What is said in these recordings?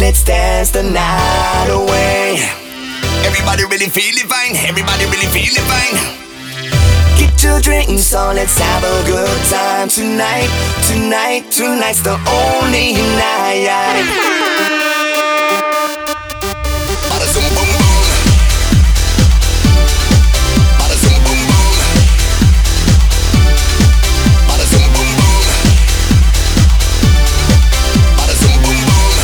Let's dance the night away. Everybody really feel it fine. Everybody really feel it fine. Get your drinks on, let's have a good time tonight. Tonight, tonight's the only night. Bada zoom boom boom. Bada zoom boom boom. Bada zoom boom boom. Bada zoom boom boom.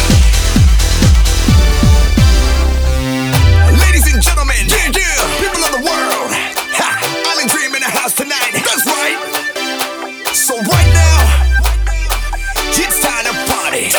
Ladies and gentlemen, yeah, yeah, people of the world, Island Dream in the house tonight. That's right. So right now, it's time to party.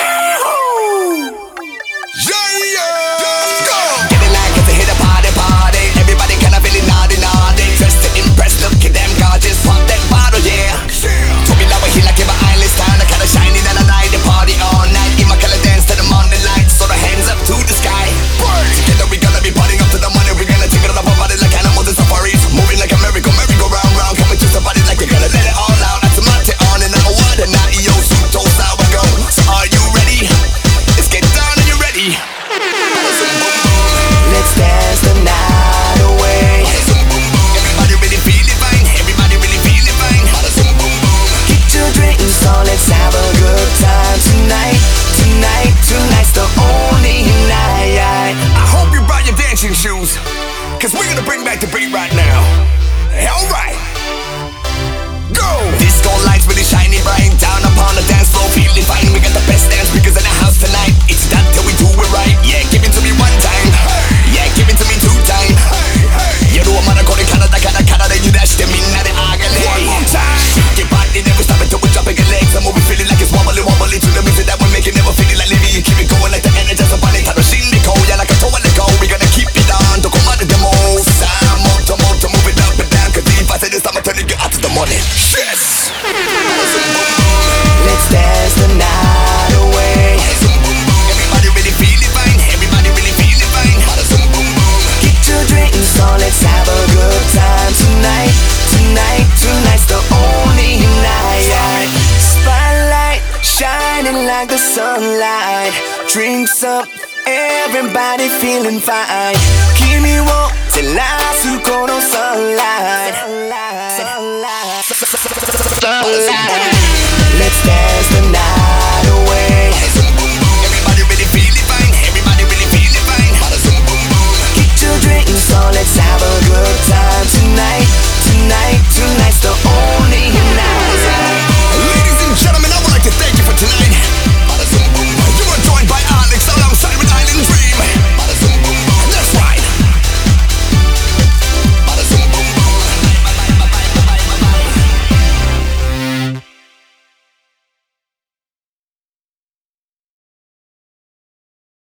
Shoes, cause we're gonna bring back the beat right now. Alright, go! Disco lights really shining bright down upon the dance floor, feeling fine. We got the best dance speakers in the house tonight. It's that till we do it right. Yeah, give it to me one time. Yeah, give it to me two times. You know I'm gonna go to Canada, then you dash them in at the agony. One more time. Shake your body, never stop until we're dropping your legs. And we'll be feeling like it's wobbly, wobbly to the music that we're making. Never feeling like living, you keep it going like the energy of body. Taroshin the cold, yeah, like a toe on the go. We gonna keep it on to come out of the most. I'm up to move it up and down. Cause if I say this, I'm turning you out to the morning. Yes! Let's dance the night away. Everybody really feel it fine. Everybody really feel it fine. Get your drinks on, let's have a good time tonight. Tonight, tonight's the only night. Spotlight shining like the sunlight. Drinks up, everybody feeling fine. Kimi wo telasu kono sunlight. Let's dance the night.